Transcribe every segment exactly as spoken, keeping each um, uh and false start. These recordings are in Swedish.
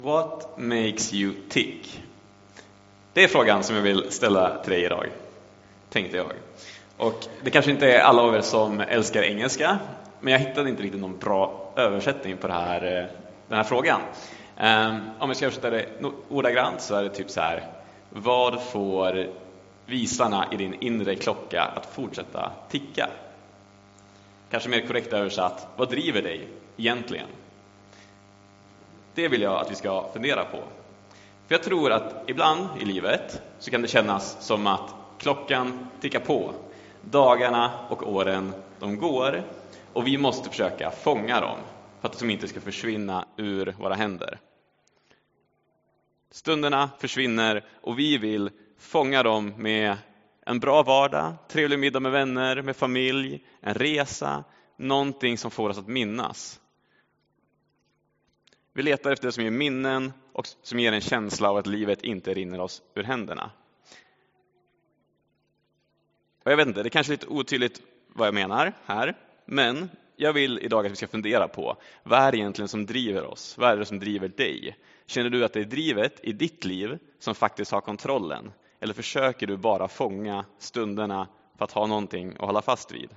What makes you tick? Det är frågan som jag vill ställa till dig idag, tänkte jag. Och det kanske inte är alla av er som älskar engelska, men jag hittade inte riktigt någon bra översättning på det här, den här frågan. Om jag ska översätta det ordagrant så är det typ så här: vad får visarna i din inre klocka att fortsätta ticka? Kanske mer korrekt översatt: vad driver dig egentligen? Det vill jag att vi ska fundera på. För jag tror att ibland i livet så kan det kännas som att klockan tickar på. Dagarna och åren, de går. Och vi måste försöka fånga dem för att de inte ska försvinna ur våra händer. Stunderna försvinner och vi vill fånga dem med en bra vardag, trevlig middag med vänner, med familj, en resa, någonting som får oss att minnas. Vi letar efter det som ger minnen och som ger en känsla av att livet inte rinner oss ur händerna. Och jag vet inte, det är kanske lite otydligt vad jag menar här. Men jag vill idag att vi ska fundera på: vad är det egentligen som driver oss? Vad är det som driver dig? Känner du att det är drivet i ditt liv som faktiskt har kontrollen? Eller försöker du bara fånga stunderna för att ha någonting att hålla fast vid?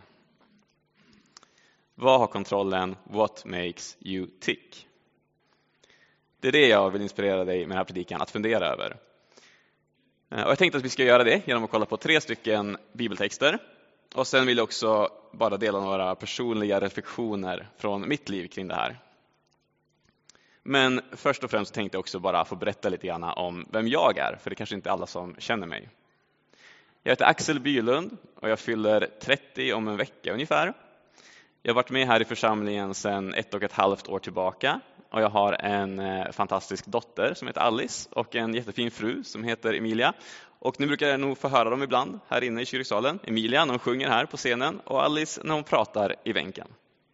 Vad har kontrollen? What makes you tick? Det är det jag vill inspirera dig med den här predikan att fundera över. Och jag tänkte att vi ska göra det genom att kolla på tre stycken bibeltexter. Och sen vill jag också bara dela några personliga reflektioner från mitt liv kring det här. Men först och främst tänkte jag också bara få berätta lite grann om vem jag är. För det är kanske inte alla som känner mig. Jag heter Axel Bylund och jag fyller trettio om en vecka ungefär. Jag har varit med här i församlingen sedan ett och ett halvt år tillbaka. Och jag har en eh, fantastisk dotter som heter Alice och en jättefin fru som heter Emilia. Och nu brukar jag nog få höra dem ibland här inne i kyrksalen. Emilia när hon sjunger här på scenen och Alice när hon pratar i bänken.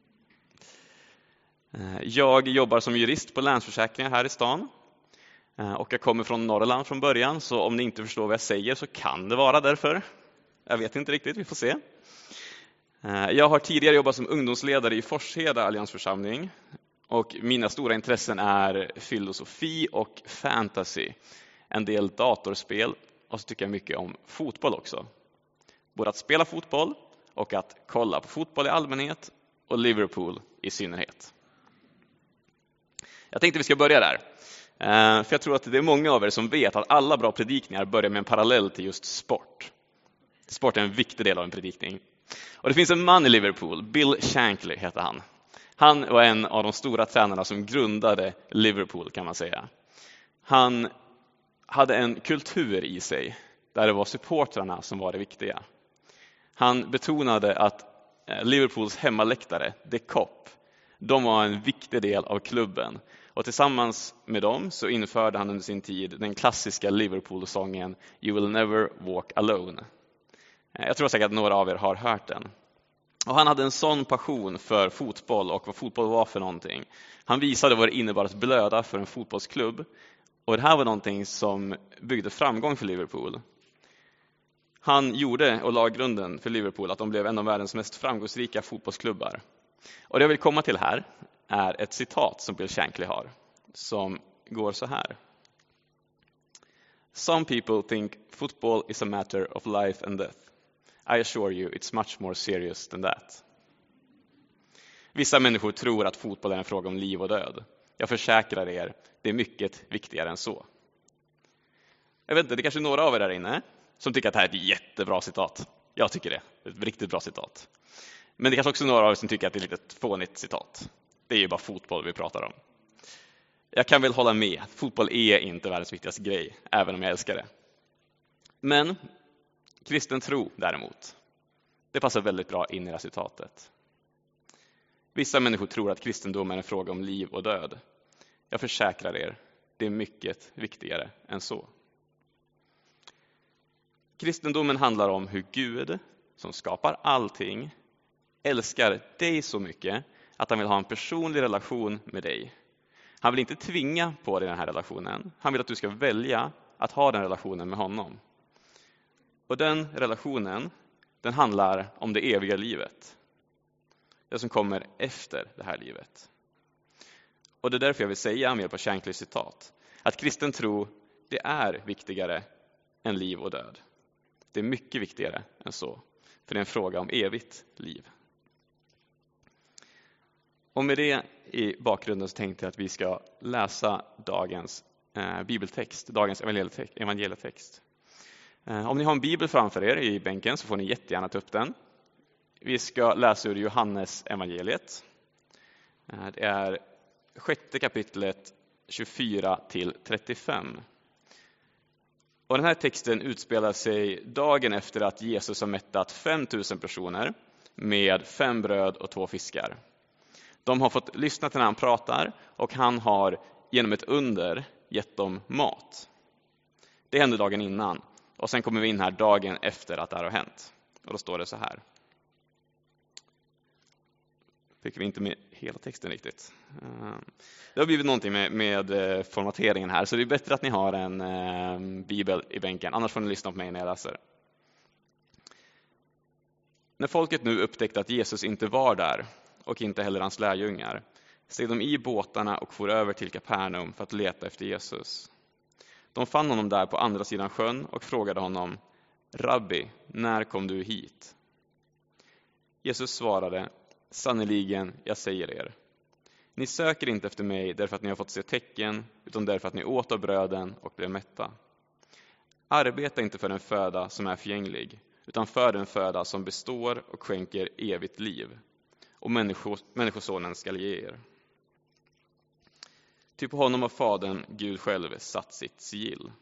Eh, jag jobbar som jurist på Länsförsäkringar här i stan. Eh, och jag kommer från Norrland från början, så om ni inte förstår vad jag säger så kan det vara därför. Jag vet inte riktigt, vi får se. Eh, jag har tidigare jobbat som ungdomsledare i Forsheda alliansförsamling. Och mina stora intressen är filosofi och fantasy. En del datorspel och så tycker jag mycket om fotboll också. Både att spela fotboll och att kolla på fotboll i allmänhet och Liverpool i synnerhet. Jag tänkte vi ska börja där. För jag tror att det är många av er som vet att alla bra predikningar börjar med en parallell till just sport. Sport är en viktig del av en predikning. Och det finns en man i Liverpool, Bill Shankly heter han. Han var en av de stora tränarna som grundade Liverpool, kan man säga. Han hade en kultur i sig där det var supportrarna som var det viktiga. Han betonade att Liverpools hemmaläktare, The Kop, de var en viktig del av klubben. Och tillsammans med dem så införde han under sin tid den klassiska Liverpool-sången You will never walk alone. Jag tror säkert att några av er har hört den. Och han hade en sån passion för fotboll och vad fotboll var för någonting. Han visade vad det innebar att blöda för en fotbollsklubb. Och det här var någonting som byggde framgång för Liverpool. Han gjorde och la grunden för Liverpool att de blev en av världens mest framgångsrika fotbollsklubbar. Och det jag vill komma till här är ett citat som Bill Shankly har. Som går så här. Some people think football is a matter of life and death. I assure you, it's much more serious than that. Vissa människor tror att fotboll är en fråga om liv och död. Jag försäkrar er, det är mycket viktigare än så. Jag vet inte, det är kanske några av er där inne som tycker att det här är ett jättebra citat. Jag tycker det, ett riktigt bra citat. Men det är kanske också några av er som tycker att det är ett lite fånigt citat. Det är ju bara fotboll vi pratar om. Jag kan väl hålla med, fotboll är inte världens viktigaste grej, även om jag älskar det. Men kristen tro däremot, det passar väldigt bra in i det här citatet. Vissa människor tror att kristendom är en fråga om liv och död. Jag försäkrar er, det är mycket viktigare än så. Kristendomen handlar om hur Gud, som skapar allting, älskar dig så mycket att han vill ha en personlig relation med dig. Han vill inte tvinga på dig den här relationen. Han vill att du ska välja att ha den relationen med honom. Och den relationen, den handlar om det eviga livet. Det som kommer efter det här livet. Och det är därför jag vill säga med på Shankly citat att kristen tro, det är viktigare än liv och död. Det är mycket viktigare än så, för det är en fråga om evigt liv. Och med det i bakgrunden så tänkte jag att vi ska läsa dagens eh, bibeltext, dagens evangelietext. evangelietext. Eh, om ni har en bibel framför er i bänken så får ni jättegärna ta upp den. Vi ska läsa ur Johannes evangeliet. Eh, det är sjätte kapitlet tjugofyra till trettiofem. Och den här texten utspelar sig dagen efter att Jesus har mättat fem tusen personer med fem bröd och två fiskar. De har fått lyssna till när han pratar och han har genom ett under gett dem mat. Det hände dagen innan och sen kommer vi in här dagen efter att det här har hänt. Och då står det så här. Fick vi inte med hela texten riktigt. Det har blivit någonting med, med formateringen här så det är bättre att ni har en eh, bibel i bänken. Annars får ni lyssna på mig när jag läser. När folket nu upptäckte att Jesus inte var där och inte heller hans lärjungar steg de i båtarna och for över till Kapernaum för att leta efter Jesus. De fann honom där på andra sidan sjön och frågade honom: Rabbi, när kom du hit? Jesus svarade: Sannoliken, jag säger er. Ni söker inte efter mig därför att ni har fått se tecken, utan därför att ni åt av bröden och blev mätta. Arbeta inte för en föda som är förgänglig, utan för en föda som består och skänker evigt liv. Och människos, människosonen skall ge er. Ty på honom har Fadern, Gud själv, satt sitt sigill.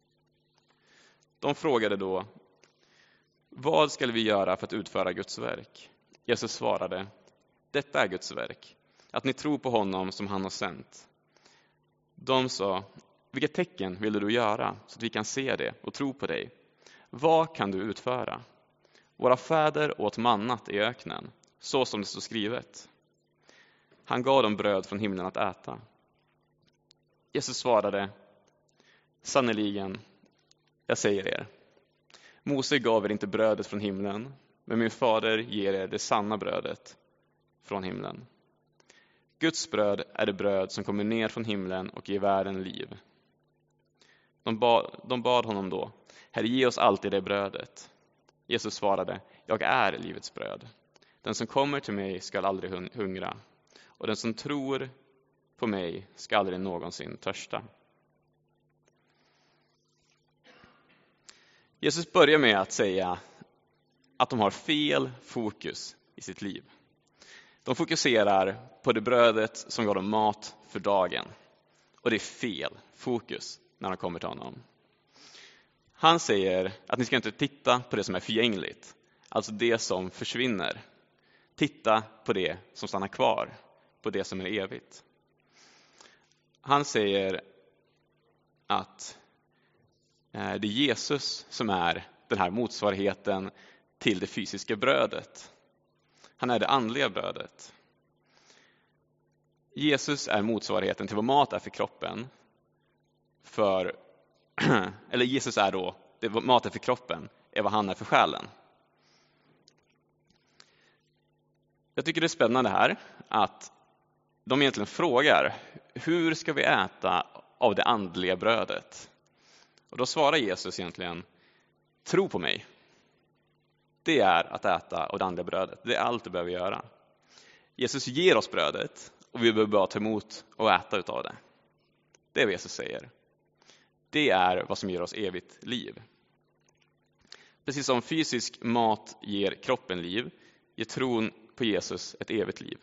De frågade då: Vad ska vi göra för att utföra Guds verk? Jesus svarade: Detta är Guds verk, att ni tror på honom som han har sänt. De sa: Vilket tecken vill du göra så att vi kan se det och tro på dig? Vad kan du utföra? Våra fäder åt mannat i öknen, så som det står skrivet. Han gav dem bröd från himlen att äta. Jesus svarade: Sannoliken, jag säger er. Mose gav er inte brödet från himlen, men min fader ger er det sanna brödet från himlen. Guds bröd är det bröd som kommer ner från himlen och ger världen liv. De bad, de bad honom då: Herre, ge oss alltid det brödet. Jesus svarade: Jag är livets bröd. Den som kommer till mig skall aldrig hungra, och den som tror på mig skall aldrig någonsin törsta. Jesus börjar med att säga att de har fel fokus i sitt liv. De fokuserar på det brödet som gav dem mat för dagen. Och det är fel fokus när de kommer till honom. Han säger att ni ska inte titta på det som är förgängligt, alltså det som försvinner. Titta på det som stannar kvar, på det som är evigt. Han säger att det är Jesus som är den här motsvarigheten till det fysiska brödet. Han är det andliga brödet. Jesus är motsvarigheten till vad mat är för kroppen. För, eller Jesus är då, det vad mat är för kroppen är vad han är för själen. Jag tycker det är spännande här att de egentligen frågar: hur ska vi äta av det andliga brödet? Och då svarar Jesus egentligen: tro på mig. Det är att äta av det andliga brödet. Det är allt du behöver göra. Jesus ger oss brödet och vi behöver bara ta emot och äta utav det. Det är vad Jesus säger. Det är vad som ger oss evigt liv. Precis som fysisk mat ger kroppen liv, ger tron på Jesus ett evigt liv.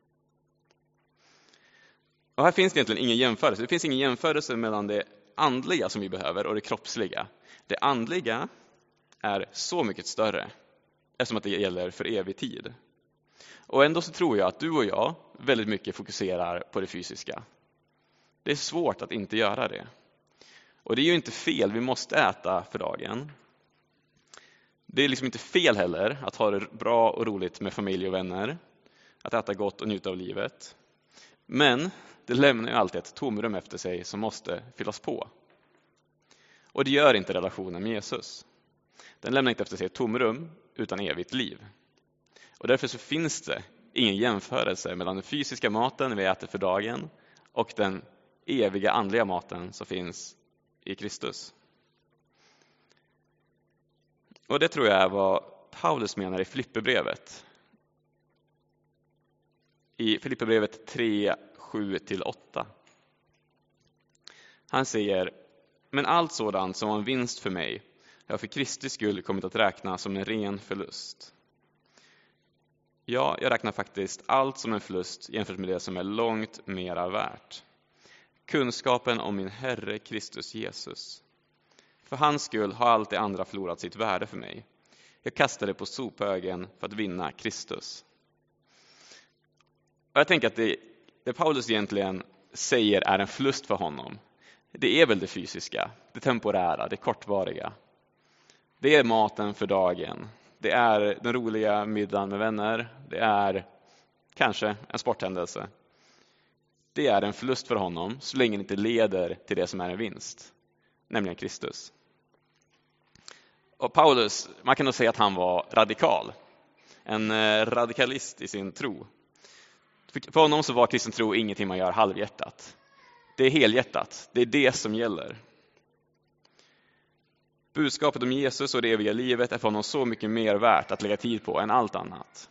Och här finns det egentligen ingen jämförelse. Det finns ingen jämförelse mellan det andliga som vi behöver och det kroppsliga. Det andliga är så mycket större eftersom att det gäller för evig tid. Och ändå så tror jag att du och jag väldigt mycket fokuserar på det fysiska. Det är svårt att inte göra det. Och det är ju inte fel, vi måste äta för dagen. Det är liksom inte fel heller att ha det bra och roligt med familj och vänner. Att äta gott och njuta av livet. Men det lämnar ju alltid ett tomrum efter sig som måste fyllas på. Och det gör inte relationen med Jesus. Den lämnar inte efter sig ett tomrum utan evigt liv. Och därför så finns det ingen jämförelse mellan den fysiska maten vi äter för dagen och den eviga andliga maten som finns i Kristus. Och det tror jag är vad Paulus menar i Filipperbrevet. I Filipperbrevet tre, sju till åtta. Han säger: men allt sådant som var en vinst för mig har för Kristi skull kommit att räkna som en ren förlust. Ja, jag räknar faktiskt allt som en förlust jämfört med det som är långt mera värt. Kunskapen om min Herre Kristus Jesus. För hans skull har allt det andra förlorat sitt värde för mig. Jag kastade på sophögen för att vinna Kristus. Och jag tänker att det, det Paulus egentligen säger är en förlust för honom. Det är väl det fysiska, det temporära, det kortvariga. Det är maten för dagen. Det är den roliga middagen med vänner. Det är kanske en sporthändelse. Det är en förlust för honom så länge det inte leder till det som är en vinst, nämligen Kristus. Och Paulus, man kan nog säga att han var radikal. En radikalist i sin tro. För honom så var kristen tro ingenting man gör halvhjärtat. Det är helhjärtat. Det är det som gäller. Budskapet om Jesus och det eviga livet är för honom så mycket mer värt att lägga tid på än allt annat.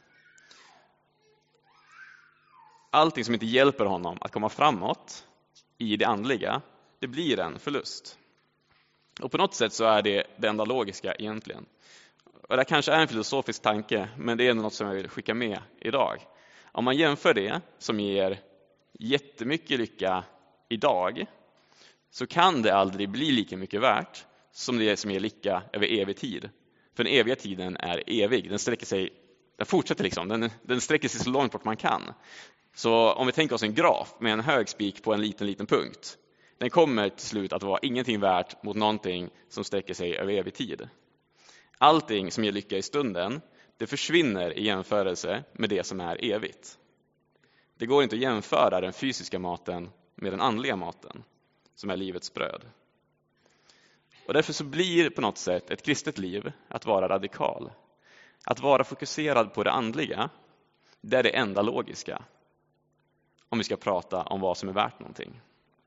Allting som inte hjälper honom att komma framåt i det andliga, det blir en förlust. Och på något sätt så är det det enda logiska egentligen. Och det kanske är en filosofisk tanke, men det är något som jag vill skicka med idag. Om man jämför det som ger jättemycket lycka idag, så kan det aldrig bli lika mycket värt som det som ger lycka över evig tid. För den eviga tiden är evig. Den sträcker sig, den fortsätter liksom. Den, den sträcker sig så långt bort man kan. Så om vi tänker oss en graf med en hög spik på en liten, liten punkt. Den kommer till slut att vara ingenting värt mot någonting som sträcker sig över evig tid. Allting som ger lycka i stunden, det försvinner i jämförelse med det som är evigt. Det går inte att jämföra den fysiska maten med den andliga maten, som är livets bröd. Och därför så blir på något sätt ett kristet liv att vara radikal. Att vara fokuserad på det andliga, det är det enda logiska. Om vi ska prata om vad som är värt någonting.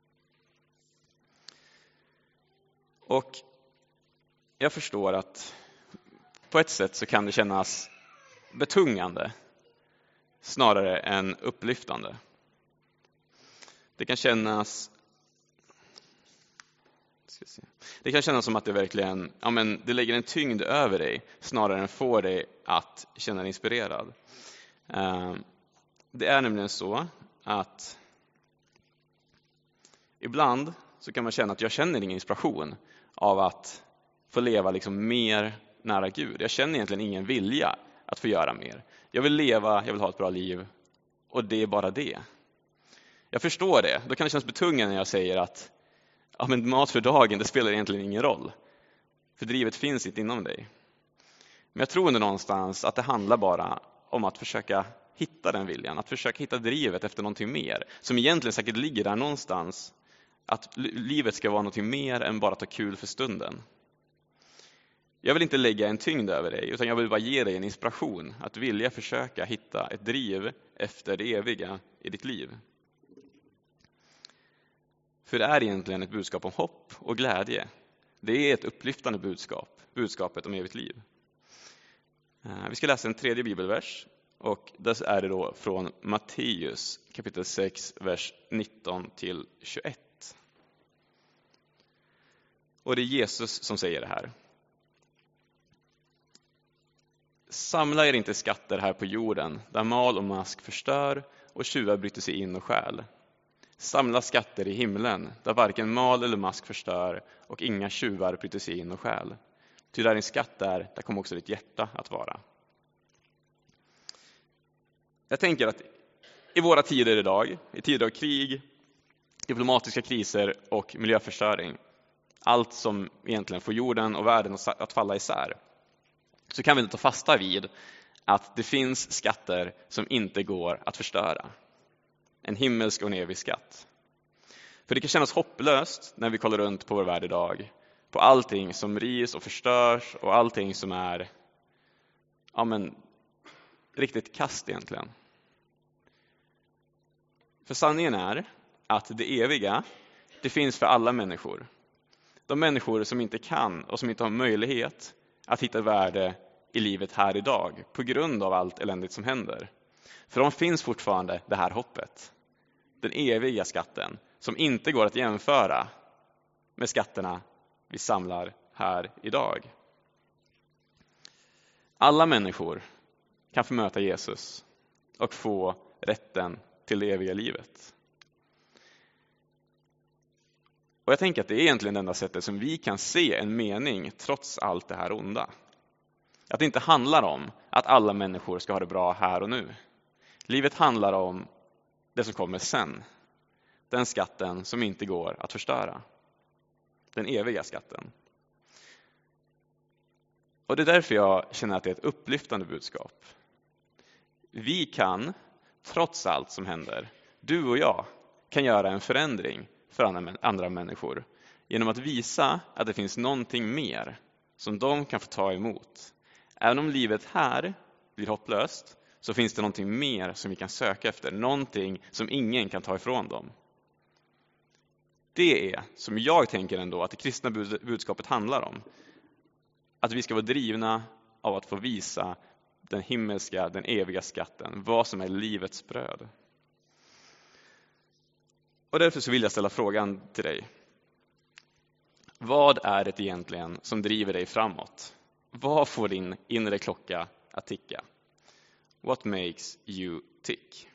Och jag förstår att på ett sätt så kan det kännas betungande snarare än upplyftande. Det kan kännas ska se. Det kan kännas som att det verkligen, ja men det lägger en tyngd över dig snarare än får dig att känna dig inspirerad. Det är nämligen så att ibland så kan man känna att jag känner ingen inspiration av att få leva liksom mer nära Gud. Jag känner egentligen ingen vilja att få göra mer. Jag vill leva, jag vill ha ett bra liv och det är bara det. Jag förstår det. Då kan det kännas betungande när jag säger att ja, men mat för dagen, det spelar egentligen ingen roll. För drivet finns inte inom dig. Men jag tror ändå någonstans att det handlar bara om att försöka hitta den viljan. Att försöka hitta drivet efter någonting mer. Som egentligen säkert ligger där någonstans. Att livet ska vara någonting mer än bara att ta kul för stunden. Jag vill inte lägga en tyngd över dig, utan jag vill bara ge dig en inspiration. Att vilja försöka hitta ett driv efter det eviga i ditt liv. För det är egentligen ett budskap om hopp och glädje. Det är ett upplyftande budskap, budskapet om evigt liv. Vi ska läsa en tredje bibelvers och där är det då från Matteus kapitel sex, vers nitton till tjugoett. Och det är Jesus som säger det här. Samla er inte skatter här på jorden, där mal och mask förstör och tjuvar bryter sig in och stjäl. Samla skatter i himlen, där varken mal eller mask förstör och inga tjuvar bryter sig in och stjäl. Ty där din skatt är, där kommer också ditt hjärta att vara. Jag tänker att i våra tider idag, i tider av krig, diplomatiska kriser och miljöförstöring, allt som egentligen får jorden och världen att falla isär, så kan vi ta fasta vid att det finns skatter som inte går att förstöra. En himmelsk och en evig skatt. För det kan kännas hopplöst när vi kollar runt på vår värld idag. På allting som rivs och förstörs och allting som är ja, men, riktigt kast egentligen. För sanningen är att det eviga, det finns för alla människor. De människor som inte kan och som inte har möjlighet att hitta värde i livet här idag på grund av allt eländigt som händer. För de finns fortfarande det här hoppet. Den eviga skatten som inte går att jämföra med skatterna vi samlar här idag. Alla människor kan få möta Jesus och få rätten till det eviga livet. Och jag tänker att det är egentligen det enda sättet som vi kan se en mening trots allt det här onda. Att det inte handlar om att alla människor ska ha det bra här och nu. Livet handlar om det som kommer sen. Den skatten som inte går att förstöra. Den eviga skatten. Och det är därför jag känner att det är ett upplyftande budskap. Vi kan, trots allt som händer, du och jag kan göra en förändring för andra människor genom att visa att det finns någonting mer som de kan få ta emot. Även om livet här blir hopplöst så finns det någonting mer som vi kan söka efter. Någonting som ingen kan ta ifrån dem. Det är, som jag tänker ändå, att det kristna budskapet handlar om. Att vi ska vara drivna av att få visa den himmelska, den eviga skatten. Vad som är livets bröd. Och därför så vill jag ställa frågan till dig. Vad är det egentligen som driver dig framåt? Vad får din inre klocka att ticka? What makes you tick?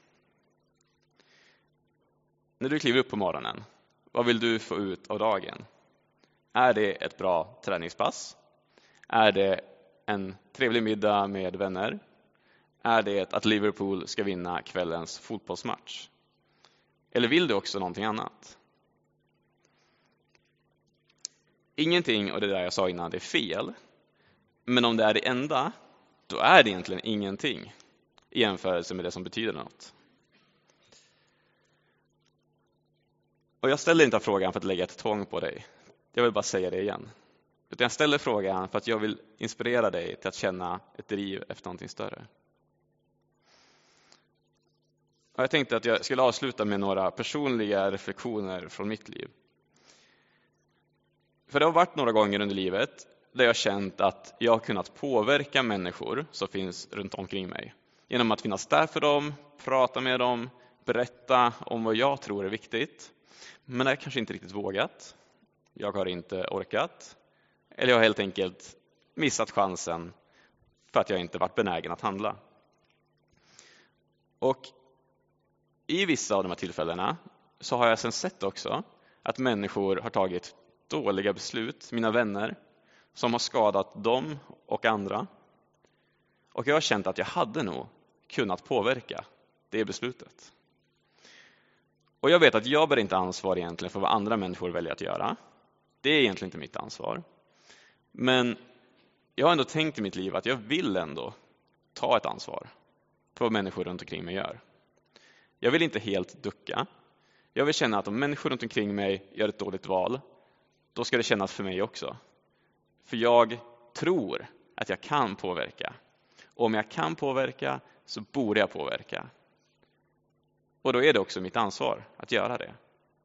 När du kliver upp på morgonen, vad vill du få ut av dagen? Är det ett bra träningspass? Är det en trevlig middag med vänner? Är det att Liverpool ska vinna kvällens fotbollsmatch? Eller vill du också någonting annat? Ingenting av det där jag sa innan det är fel. Men om det är det enda, då är det egentligen ingenting i jämförelse med det som betyder något. Och jag ställer inte frågan för att lägga ett tvång på dig. Jag vill bara säga det igen. Utan jag ställer frågan för att jag vill inspirera dig till att känna ett driv efter någonting större. Och jag tänkte att jag skulle avsluta med några personliga reflektioner från mitt liv. För det har varit några gånger under livet där jag har känt att jag har kunnat påverka människor som finns runt omkring mig. Genom att finnas där för dem, prata med dem, berätta om vad jag tror är viktigt. Men jag har kanske inte riktigt vågat. Jag har inte orkat. Eller jag har helt enkelt missat chansen för att jag inte varit benägen att handla. Och i vissa av de här tillfällena så har jag sen sett också att människor har tagit dåliga beslut, mina vänner, som har skadat dem och andra. Och jag har känt att jag hade nog kunnat påverka det beslutet. Och jag vet att jag bär inte ansvar egentligen för vad andra människor väljer att göra. Det är egentligen inte mitt ansvar. Men jag har ändå tänkt i mitt liv att jag vill ändå ta ett ansvar för vad människor runt omkring mig gör. Jag vill inte helt ducka. Jag vill känna att om människor runt omkring mig gör ett dåligt val, då ska det kännas för mig också. För jag tror att jag kan påverka. Och om jag kan påverka så borde jag påverka. Och då är det också mitt ansvar att göra det.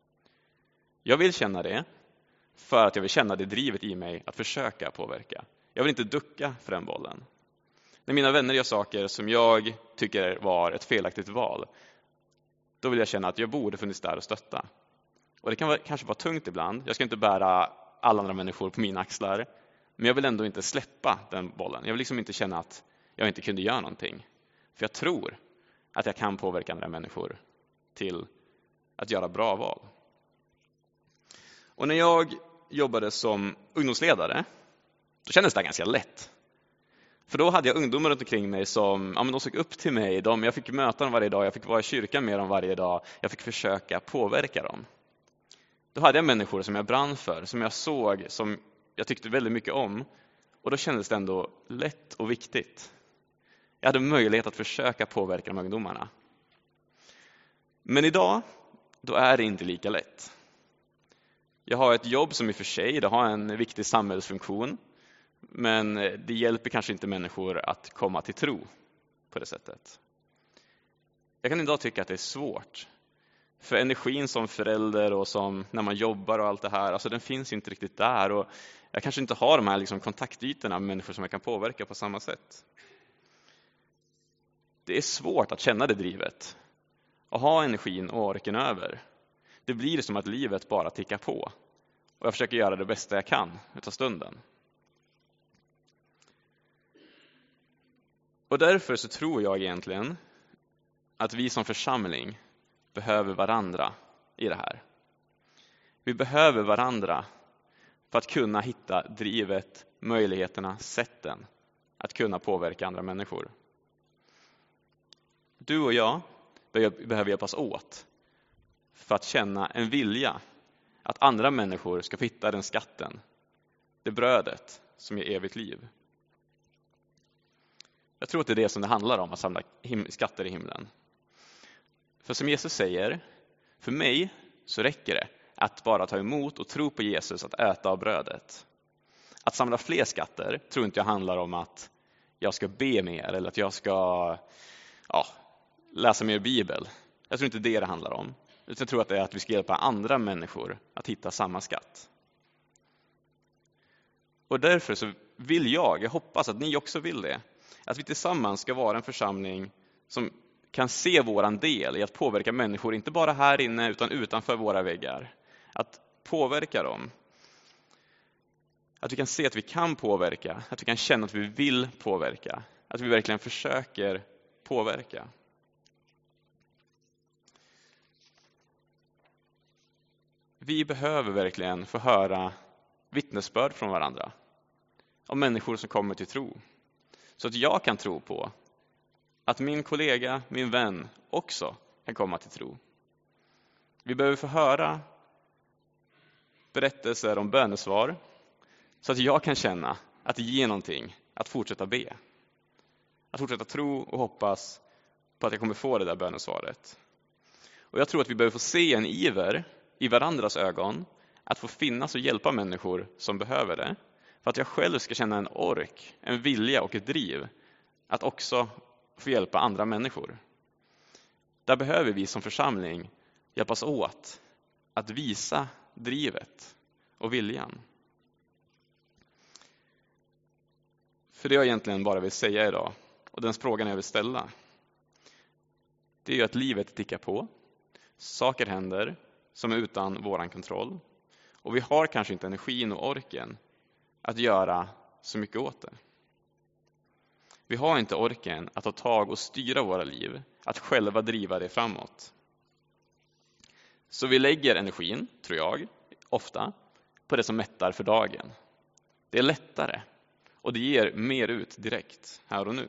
Jag vill känna det för att jag vill känna det drivet i mig att försöka påverka. Jag vill inte ducka för den bollen. När mina vänner gör saker som jag tycker var ett felaktigt val, då vill jag känna att jag borde funnits där och stötta. Och det kan vara, kanske vara tungt ibland. Jag ska inte bära alla andra människor på mina axlar. Men jag vill ändå inte släppa den bollen. Jag vill liksom inte känna att jag inte kunde göra någonting. För jag tror att jag kan påverka andra människor till att göra bra val. Och när jag jobbade som ungdomsledare, då kändes det ganska lätt. För då hade jag ungdomar runt omkring mig som ja, men de såg upp till mig. De, jag fick möta dem varje dag, jag fick vara i kyrkan med dem varje dag. Jag fick försöka påverka dem. Då hade jag människor som jag brann för, som jag såg, som jag tyckte väldigt mycket om. Och då kändes det ändå lätt och viktigt. Jag hade möjlighet att försöka påverka de ungdomarna. Men idag, då är det inte lika lätt. Jag har ett jobb som i och för sig, det har en viktig samhällsfunktion. Men det hjälper kanske inte människor att komma till tro på det sättet. Jag kan idag tycka att det är svårt. För energin som förälder och som när man jobbar och allt det här, alltså den finns inte riktigt där. Och jag kanske inte har de här liksom kontaktytorna med människor som jag kan påverka på samma sätt. Det är svårt att känna det drivet. Och ha energin och orken över. Det blir som att livet bara tickar på. Och jag försöker göra det bästa jag kan utav stunden. Och därför så tror jag egentligen att vi som församling behöver varandra i det här. Vi behöver varandra för att kunna hitta drivet, möjligheterna, sätten att kunna påverka andra människor. Du och jag behöver hjälpas åt för att känna en vilja att andra människor ska få hitta den skatten, det brödet som ger evigt liv. Jag tror att det är det som det handlar om, att samla skatter i himlen. För som Jesus säger, för mig så räcker det att bara ta emot och tro på Jesus, att äta av brödet. Att samla fler skatter tror inte jag handlar om att jag ska be mer eller att jag ska ja, läsa mer Bibel. Jag tror inte det det handlar om. Utan jag tror att det är att vi ska hjälpa andra människor att hitta samma skatt. Och därför så vill jag, jag hoppas att ni också vill det, att vi tillsammans ska vara en församling som kan se våran del i att påverka människor, inte bara här inne utan utanför våra väggar. Att påverka dem. Att vi kan se att vi kan påverka, att vi kan känna att vi vill påverka, att vi verkligen försöker påverka. Vi behöver verkligen få höra vittnesbörd från varandra. Om människor som kommer till tro. Så att jag kan tro på att min kollega, min vän också kan komma till tro. Vi behöver få höra berättelser om bönesvar. Så att jag kan känna att det ger någonting att fortsätta be. Att fortsätta tro och hoppas på att jag kommer få det där bönesvaret. Och jag tror att vi behöver få se en iver i varandras ögon att få finnas och hjälpa människor som behöver det. För att jag själv ska känna en ork, en vilja och ett driv att också få hjälpa andra människor. Där behöver vi som församling hjälpas åt att visa drivet och viljan. För det jag egentligen bara vill säga idag, och den frågan jag vill ställa, det är ju att livet tickar på. Saker händer som är utan våran kontroll. Och vi har kanske inte energin och orken att göra så mycket åt det. Vi har inte orken att ta tag och styra våra liv, att själva driva det framåt. Så vi lägger energin, tror jag, ofta på det som mättar för dagen. Det är lättare och det ger mer ut direkt här och nu.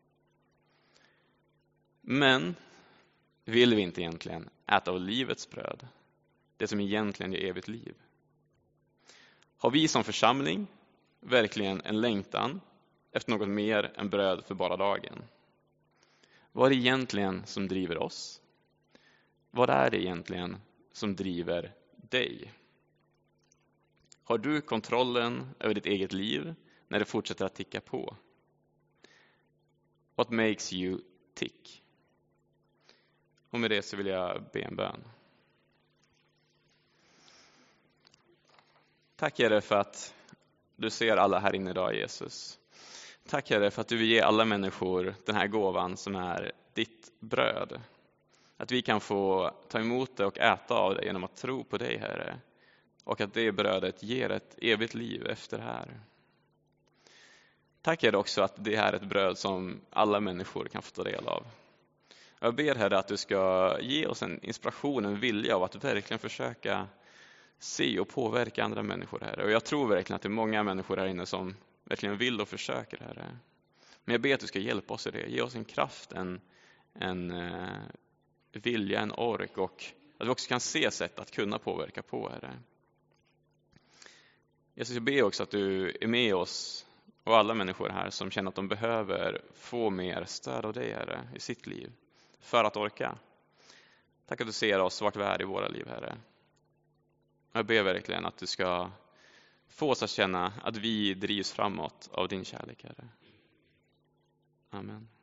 Men vill vi inte egentligen äta av livets bröd, det som egentligen ger evigt liv? Har vi som församling verkligen en längtan efter något mer än bröd för bara dagen? Vad är det egentligen som driver oss? Vad är det egentligen som driver dig? Har du kontrollen över ditt eget liv när det fortsätter att ticka på? What makes you tick? Och med det så vill jag be en bön. Tack Herre för att du ser alla här inne idag, Jesus. Tack Herre för att du vill ge alla människor den här gåvan som är ditt bröd. Att vi kan få ta emot det och äta av det genom att tro på dig, Herre. Och att det brödet ger ett evigt liv efter det här. Tack Herre också att det här är ett bröd som alla människor kan få ta del av. Jag ber Herre att du ska ge oss en inspiration, en vilja av att verkligen försöka se och påverka andra människor, Herre. Och jag tror verkligen att det är många människor här inne som verkligen vill och försöker, Herre. Men jag ber att du ska hjälpa oss i det. Ge oss en kraft, en, en uh, vilja, en ork och att vi också kan se sätt att kunna påverka på, Herre. Jesus, jag ber också att du är med oss och alla människor här som känner att de behöver få mer stöd av dig, Herre, i sitt liv för att orka. Tack att du ser oss vart vi är i våra liv, Herre. Jag ber verkligen att du ska få oss att känna att vi drivs framåt av din kärlek, Herre. Amen.